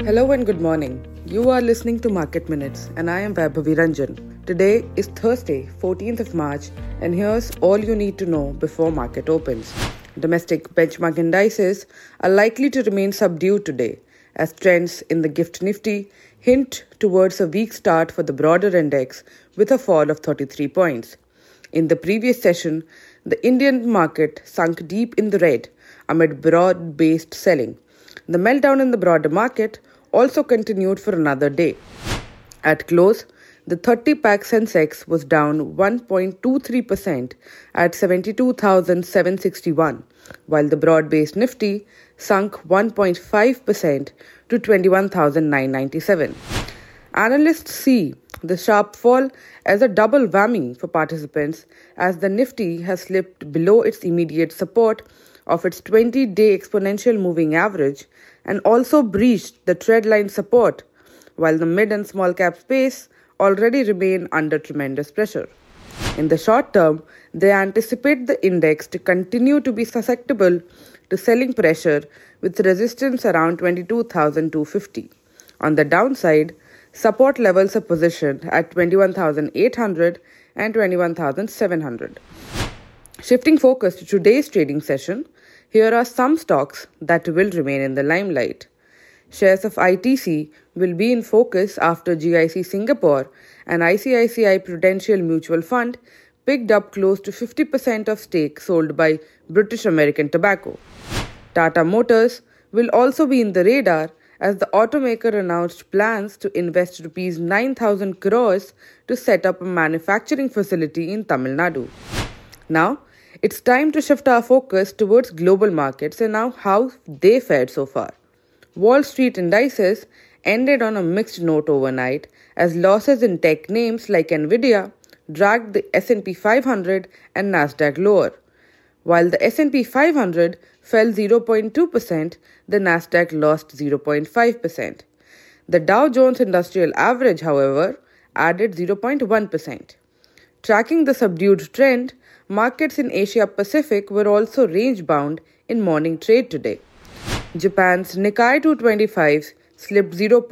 Hello and good morning. You are listening to Market Minutes and I am Vaibhavi Ranjan. Today is Thursday, 14th of March, and here's all you need to know before market opens. Domestic benchmark indices are likely to remain subdued today as trends in the GIFT Nifty hint towards a weak start for the broader index with a fall of 33 points. In the previous session, the Indian market sunk deep in the red amid broad-based selling. The meltdown in the broader market also continued for another day. At close, the 30-pack Sensex was down 1.23% at 72,761, while the broad-based Nifty sunk 1.5% to 21,997. Analysts see the sharp fall as a double whammy for participants as the Nifty has slipped below its immediate support of its 20-day exponential moving average and also breached the trendline support, while the mid and small cap space already remain under tremendous pressure. In the short term, they anticipate the index to continue to be susceptible to selling pressure with resistance around 22,250. On the downside, support levels are positioned at 21,800 and 21,700. Shifting focus to today's trading session, here are some stocks that will remain in the limelight. Shares of ITC will be in focus after GIC Singapore and ICICI Prudential Mutual Fund picked up close to 50% of stake sold by British American Tobacco. Tata Motors will also be in the radar as the automaker announced plans to invest Rs 9,000 crores to set up a manufacturing facility in Tamil Nadu. Now, it's time to shift our focus towards global markets and now how they fared so far. Wall Street indices ended on a mixed note overnight as losses in tech names like Nvidia dragged the S&P 500 and Nasdaq lower. While the S&P 500 fell 0.2%, the Nasdaq lost 0.5%. The Dow Jones Industrial Average, however, added 0.1%. Tracking the subdued trend, markets in Asia Pacific were also range-bound in morning trade today. Japan's Nikkei 225 slipped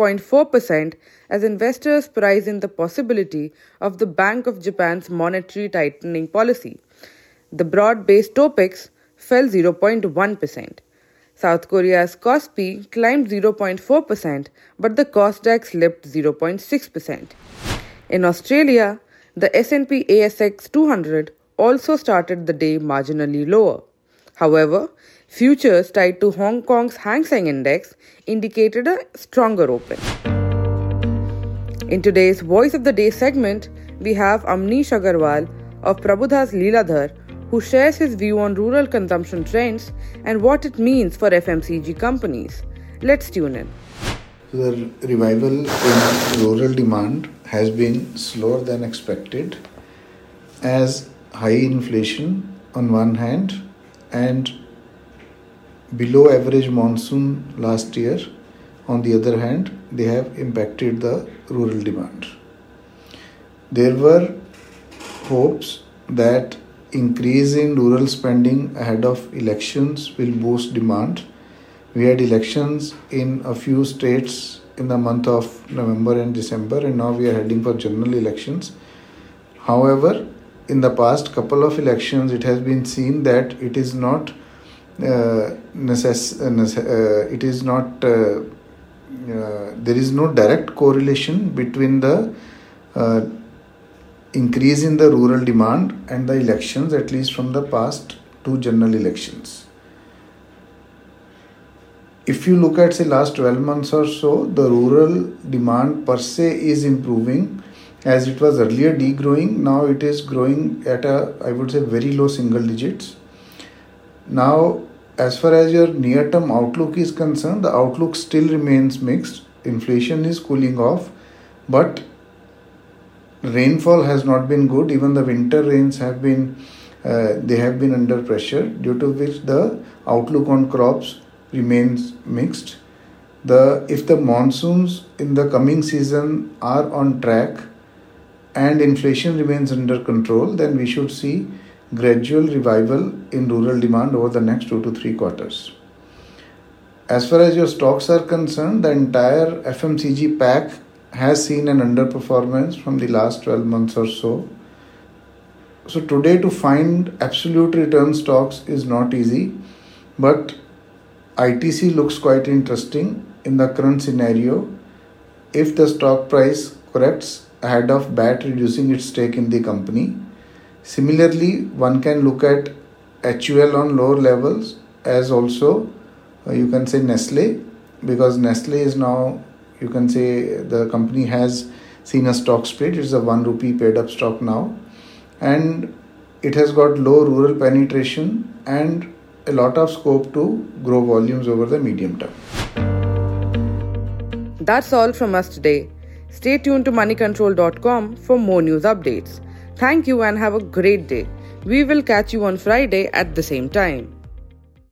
0.4% as investors price in the possibility of the Bank of Japan's monetary tightening policy. The broad-based Topix fell 0.1%. South Korea's Kospi climbed 0.4%, but the Kosdaq slipped 0.6%. In Australia, the S&P ASX 200 also started the day marginally lower. However, futures tied to Hong Kong's Hang Seng Index indicated a stronger open. In today's Voice of the Day segment, we have Amnish Agarwal of Prabhudas Leeladhar, who shares his view on rural consumption trends and what it means for FMCG companies. Let's tune in. The revival in rural demand has been slower than expected as high inflation on one hand and below average monsoon last year on the other hand, they have impacted the rural demand. There were hopes that increase in rural spending ahead of elections will boost demand. We had elections in a few states in the month of November and December, and now we are heading for general elections. However, in the past couple of elections, it has been seen that it is not there is no direct correlation between the increase in the rural demand and the elections, at least from the past two general elections. If you look at, say, last 12 months or so, the rural demand per se is improving. As it was earlier degrowing, now it is growing at I would say, very low single digits. Now, as far as your near-term outlook is concerned, the outlook still remains mixed. Inflation is cooling off, but rainfall has not been good. Even the winter rains have been under pressure, due to which the outlook on crops remains mixed. If the monsoons in the coming season are on track and inflation remains under control, then we should see gradual revival in rural demand over the next 2 to 3 quarters. As far as your stocks are concerned, the entire FMCG pack has seen an underperformance from the last 12 months or so. So today to find absolute return stocks is not easy, but ITC looks quite interesting in the current scenario if the stock price corrects ahead of BAT reducing its stake in the company. Similarly, one can look at HUL on lower levels, as also you can say Nestle, because Nestle is now, you can say, the company has seen a stock split. It's a 1 rupee paid up stock now, and it has got low rural penetration and a lot of scope to grow volumes over the medium term. That's all from us today. Stay tuned to moneycontrol.com for more news updates. Thank you and have a great day. We will catch you on Friday at the same time.